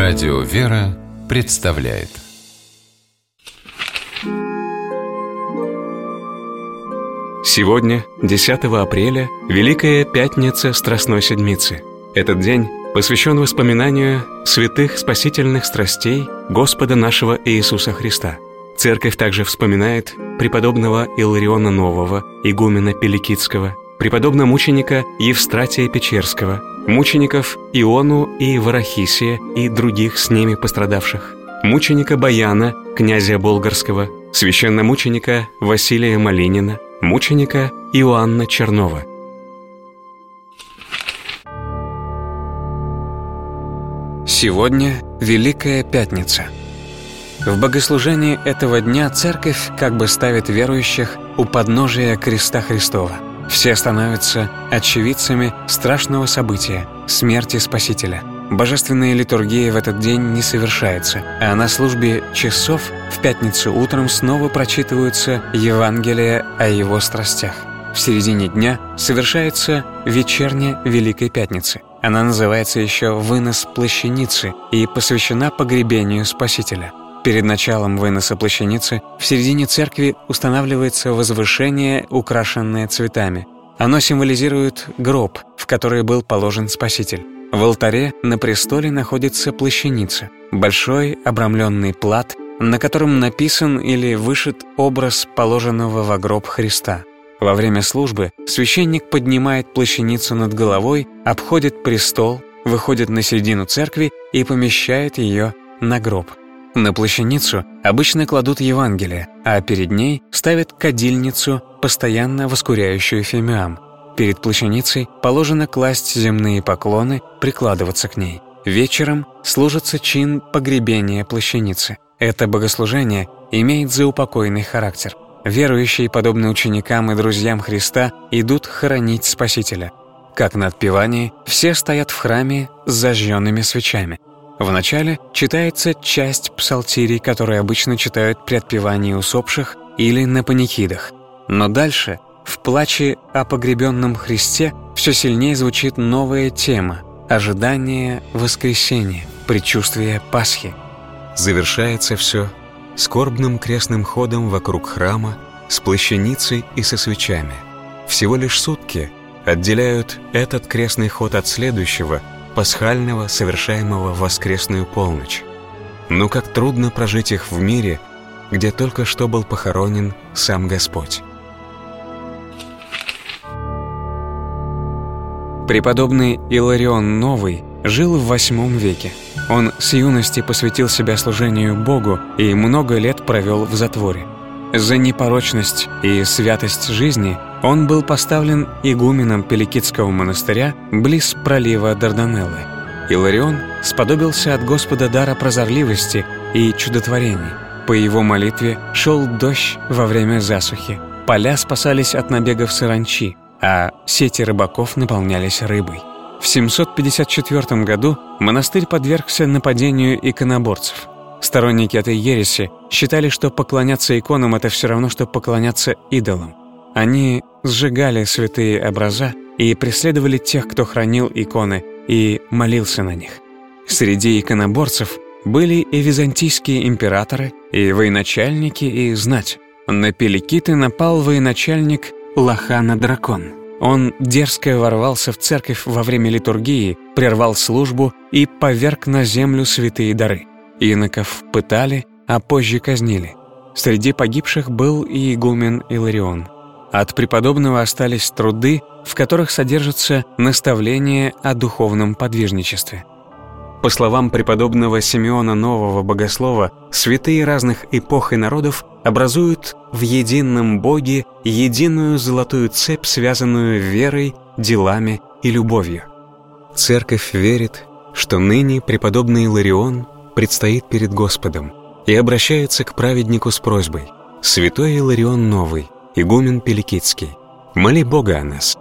Радио «Вера» представляет. Сегодня, 10 апреля, Великая Пятница Страстной Седмицы. Этот день посвящен воспоминанию святых спасительных страстей Господа нашего Иисуса Христа. Церковь также вспоминает преподобного Илариона Нового, игумена Пиликитского, преподобно-мученика Евстратия Печерского, мучеников Иону и Варахисия и других с ними пострадавших, мученика Баяна, князя Болгарского, священномученика Василия Малинина, мученика Иоанна Чернова. Сегодня Великая Пятница. В богослужении этого дня Церковь как бы ставит верующих у подножия креста Христова. Все становятся очевидцами страшного события – смерти Спасителя. Божественная литургия в этот день не совершается, а на службе часов в пятницу утром снова прочитываются Евангелия о Его страстях. В середине дня совершается вечерня Великой Пятницы. Она называется еще «Вынос плащаницы» и посвящена погребению Спасителя. Перед началом выноса плащаницы в середине церкви устанавливается возвышение, украшенное цветами. Оно символизирует гроб, в который был положен Спаситель. В алтаре на престоле находится плащаница, большой обрамленный плат, на котором написан или вышит образ положенного во гроб Христа. Во время службы священник поднимает плащаницу над головой, обходит престол, выходит на середину церкви и помещает ее на гроб. На плащаницу обычно кладут Евангелие, а перед ней ставят кадильницу, постоянно воскуряющую фимиам. Перед плащаницей положено класть земные поклоны, прикладываться к ней. Вечером служится чин погребения плащаницы. Это богослужение имеет заупокойный характер. Верующие, подобно ученикам и друзьям Христа, идут хоронить Спасителя. Как на отпевании, все стоят в храме с зажженными свечами. Вначале читается часть псалтирей, которые обычно читают при отпевании усопших или на панихидах. Но дальше, в плаче о погребенном Христе, все сильнее звучит новая тема – ожидание воскресения, предчувствие Пасхи. Завершается все скорбным крестным ходом вокруг храма с плащаницей и со свечами. Всего лишь сутки отделяют этот крестный ход от следующего – пасхального, совершаемого в воскресную полночь. Но как трудно прожить их в мире, где только что был похоронен сам Господь. Преподобный Иларион Новый жил в VIII веке. Он с юности посвятил себя служению Богу и много лет провел в затворе. За непорочность и святость жизни он был поставлен игуменом Пиликитского монастыря близ пролива Дарданеллы. Иларион сподобился от Господа дара прозорливости и чудотворений. По его молитве шел дождь во время засухи, поля спасались от набегов саранчи, а сети рыбаков наполнялись рыбой. В 754 году монастырь подвергся нападению иконоборцев. Сторонники этой ереси считали, что поклоняться иконам – это все равно, что поклоняться идолам. Они сжигали святые образа и преследовали тех, кто хранил иконы и молился на них. Среди иконоборцев были и византийские императоры, и военачальники, и знать. На Пиликиты напал военачальник Лохана-дракон. Он дерзко ворвался в церковь во время литургии, прервал службу и поверг на землю святые дары. Иноков пытали, а позже казнили. Среди погибших был и игумен Иларион. От преподобного остались труды, в которых содержатся наставления о духовном подвижничестве. По словам преподобного Симеона Нового Богослова, святые разных эпох и народов образуют в едином Боге единую золотую цепь, связанную верой, делами и любовью. Церковь верит, что ныне преподобный Иларион предстоит перед Господом и обращается к праведнику с просьбой: «Святой Иларион Новый, игумен Пиликитский, моли Бога о нас».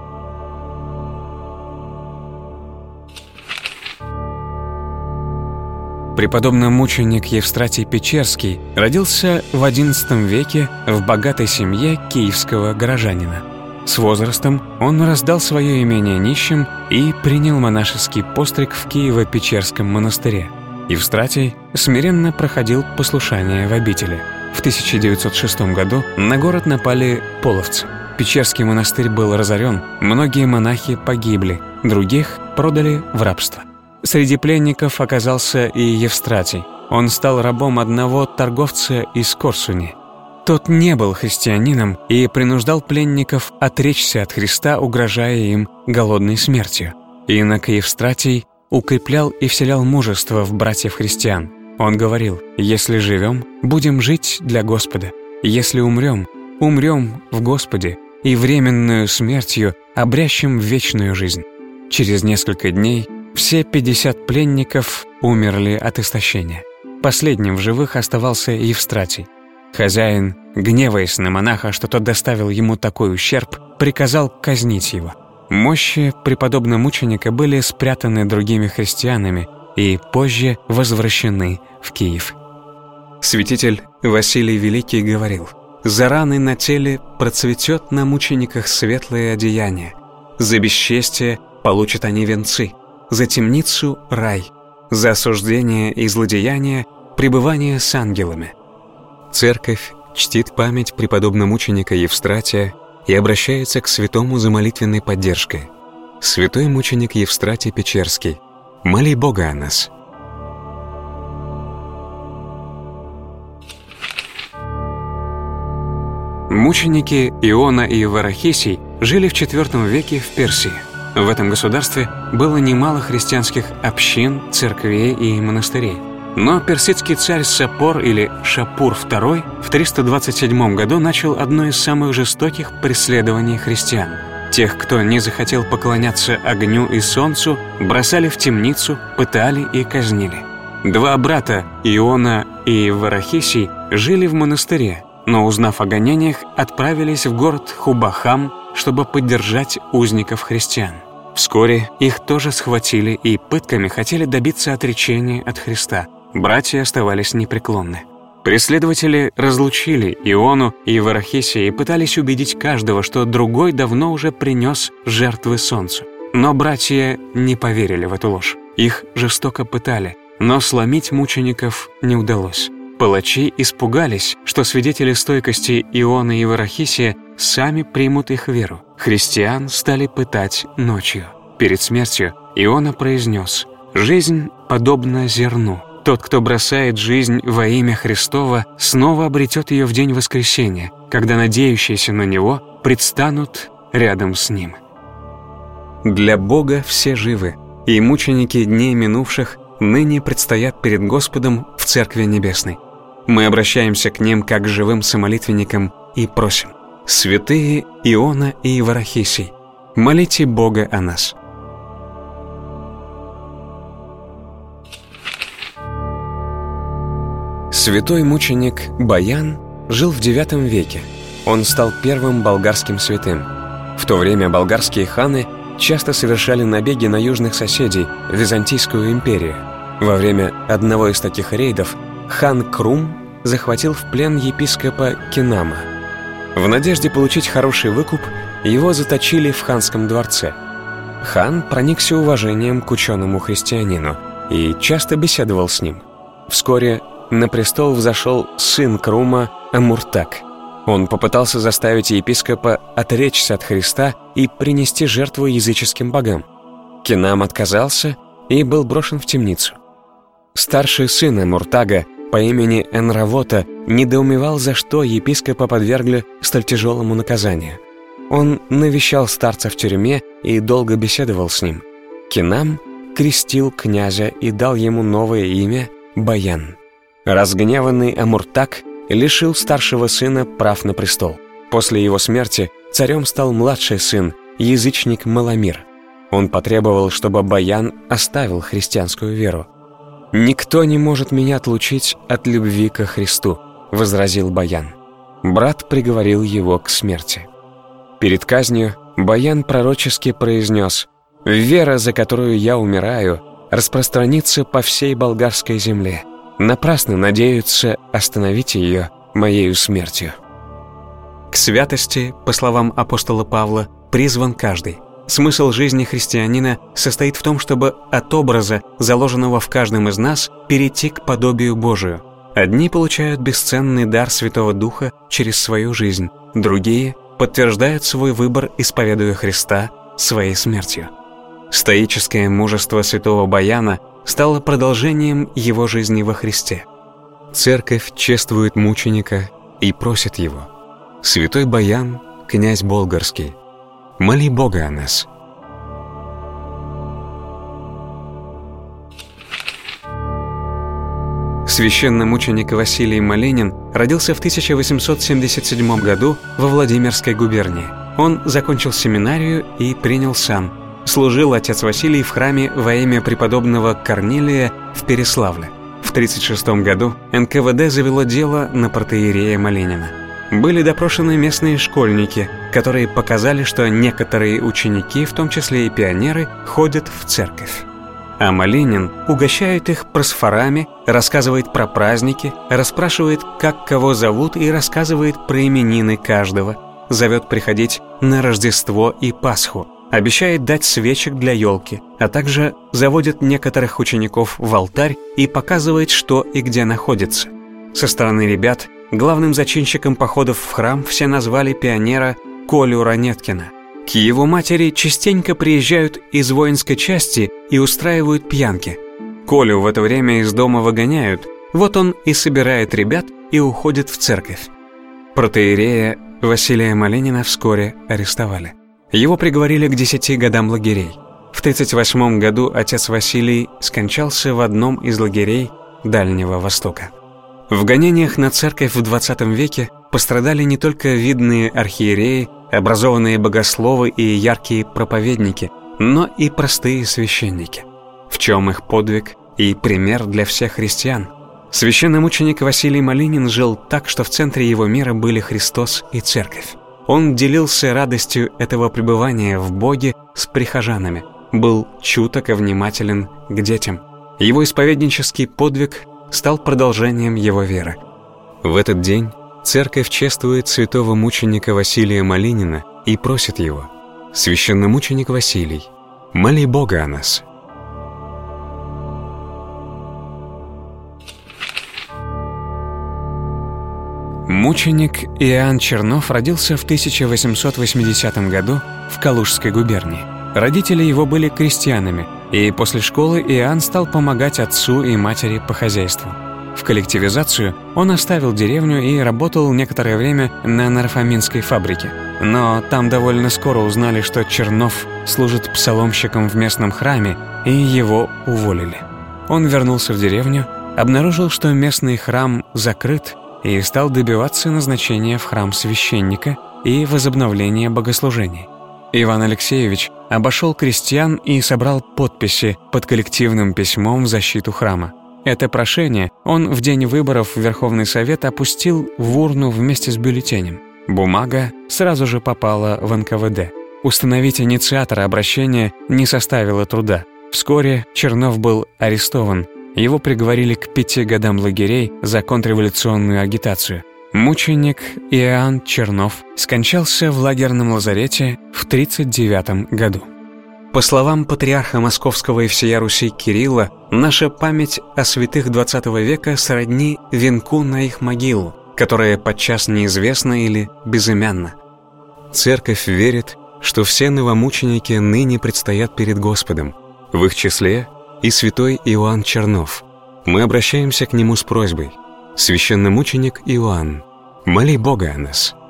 Преподобно-мученик Евстратий Печерский родился в XI веке в богатой семье киевского горожанина. С возрастом он раздал свое имение нищим и принял монашеский постриг в Киево-Печерском монастыре. Евстратий смиренно проходил послушание в обители. В 1906 году на город напали половцы. Печерский монастырь был разорен, многие монахи погибли, других продали в рабство. Среди пленников оказался и Евстратий. Он стал рабом одного торговца из Корсуни. Тот не был христианином и принуждал пленников отречься от Христа, угрожая им голодной смертью. Инок Евстратий укреплял и вселял мужество в братьев-христиан. Он говорил: «Если живем, будем жить для Господа. Если умрем, умрем в Господе и временную смертью обрящем в вечную жизнь». Через несколько дней все 50 пленников умерли от истощения. Последним в живых оставался Евстратий. Хозяин, гневаясь на монаха, что тот доставил ему такой ущерб, приказал казнить его. Мощи преподобного мученика были спрятаны другими христианами и позже возвращены в Киев. Святитель Василий Великий говорил: «За раны на теле процветет на мучениках светлое одеяние, за бесчестие получат они венцы, за темницу — рай, за осуждение и злодеяние — пребывание с ангелами». Церковь чтит память преподобного мученика Евстратия и обращается к святому за молитвенной поддержкой. Святой мученик Евстратий Печерский, моли Бога о нас. Мученики Иона и Варахисий жили в IV веке в Персии. В этом государстве было немало христианских общин, церквей и монастырей. Но персидский царь Сапор или Шапур II в 327 году начал одно из самых жестоких преследований христиан. Тех, кто не захотел поклоняться огню и солнцу, бросали в темницу, пытали и казнили. Два брата, Иона и Варахисий, жили в монастыре, но, узнав о гонениях, отправились в город Хубахам, чтобы поддержать узников христиан. Вскоре их тоже схватили и пытками хотели добиться отречения от Христа. Братья оставались непреклонны. Преследователи разлучили Иону и Варахисия и пытались убедить каждого, что другой давно уже принес жертвы солнцу. Но братья не поверили в эту ложь. Их жестоко пытали, но сломить мучеников не удалось. Палачи испугались, что свидетели стойкости Ионы и Варахисия сами примут их веру. Христиан стали пытать ночью. Перед смертью Иона произнес: «Жизнь подобна зерну. Тот, кто бросает жизнь во имя Христово, снова обретет ее в день воскресения, когда надеющиеся на Него предстанут рядом с Ним». Для Бога все живы, и мученики дней минувших ныне предстоят перед Господом в Церкви Небесной. Мы обращаемся к ним как к живым самолитвенникам и просим: «Святые Иона и Варахисий, молите Бога о нас». Святой мученик Баян жил в IX веке. Он стал первым болгарским святым. В то время болгарские ханы часто совершали набеги на южных соседей, Византийскую империю. Во время одного из таких рейдов хан Крум захватил в плен епископа Кинама. В надежде получить хороший выкуп, его заточили в ханском дворце. Хан проникся уважением к ученому христианину и часто беседовал с ним. Вскоре на престол взошел сын Крума Амуртак. Он попытался заставить епископа отречься от Христа и принести жертву языческим богам. Кинам отказался и был брошен в темницу. Старший сын Амуртага по имени Энравота недоумевал, за что епископа подвергли столь тяжелому наказанию. Он навещал старца в тюрьме и долго беседовал с ним. Кинам крестил князя и дал ему новое имя Баян. Разгневанный Амуртак лишил старшего сына прав на престол. После его смерти царем стал младший сын, язычник Маламир. Он потребовал, чтобы Баян оставил христианскую веру. «Никто не может меня отлучить от любви ко Христу», — возразил Баян. Брат приговорил его к смерти. Перед казнью Баян пророчески произнес: «Вера, за которую я умираю, распространится по всей болгарской земле. Напрасно надеются остановить ее моею смертью». К святости, по словам апостола Павла, призван каждый. Смысл жизни христианина состоит в том, чтобы от образа, заложенного в каждом из нас, перейти к подобию Божию. Одни получают бесценный дар Святого Духа через свою жизнь, другие подтверждают свой выбор, исповедуя Христа своей смертью. Стоическое мужество святого Баяна стало продолжением его жизни во Христе. Церковь чествует мученика и просит его: «Святой Баян, князь Болгарский, моли Бога о нас». Священномученик Василий Малинин родился в 1877 году во Владимирской губернии. Он закончил семинарию и принял сан. Служил отец Василий в храме во имя преподобного Корнилия в Переславле. В 1936 году НКВД завело дело на протоиерея Малинина. Были допрошены местные школьники, которые показали, что некоторые ученики, в том числе и пионеры, ходят в церковь. А Малинин угощает их просфорами, рассказывает про праздники, расспрашивает, как кого зовут, и рассказывает про именины каждого, зовет приходить на Рождество и Пасху, обещает дать свечек для елки, а также заводит некоторых учеников в алтарь и показывает, что и где находится. Со стороны ребят главным зачинщиком походов в храм все назвали пионера Колю Ранеткина. К его матери частенько приезжают из воинской части и устраивают пьянки. Колю в это время из дома выгоняют, вот он и собирает ребят и уходит в церковь. Протоиерея Василия Малинина вскоре арестовали. Его приговорили к 10 годам лагерей. В 1938 году отец Василий скончался в одном из лагерей Дальнего Востока. В гонениях на церковь в XX веке пострадали не только видные архиереи, образованные богословы и яркие проповедники, но и простые священники. В чем их подвиг и пример для всех христиан? Священномученик Василий Малинин жил так, что в центре его мира были Христос и церковь. Он делился радостью этого пребывания в Боге с прихожанами, был чуток и внимателен к детям. Его исповеднический подвиг стал продолжением его веры. В этот день церковь чествует святого мученика Василия Малинина и просит его: «Священномученик Василий, моли Бога о нас». Мученик Иоанн Чернов родился в 1880 году в Калужской губернии. Родители его были крестьянами, и после школы Иоанн стал помогать отцу и матери по хозяйству. В коллективизацию он оставил деревню и работал некоторое время на нарфаминской фабрике. Но там довольно скоро узнали, что Чернов служит псаломщиком в местном храме, и его уволили. Он вернулся в деревню, обнаружил, что местный храм закрыт, и стал добиваться назначения в храм священника и возобновления богослужений. Иван Алексеевич обошел крестьян и собрал подписи под коллективным письмом в защиту храма. Это прошение он в день выборов в Верховный Совет опустил в урну вместе с бюллетенем. Бумага сразу же попала в НКВД. Установить инициатора обращения не составило труда. Вскоре Чернов был арестован. Его приговорили к 5 годам лагерей за контрреволюционную агитацию. Мученик Иоанн Чернов скончался в лагерном лазарете в 1939 году. По словам патриарха Московского и всея Руси Кирилла, наша память о святых XX века сродни венку на их могилу, которая подчас неизвестна или безымянна. Церковь верит, что все новомученики ныне предстоят перед Господом, в их числе и святой Иоанн Чернов. Мы обращаемся к нему с просьбой: «Священномученик Иоанн, моли Бога о нас».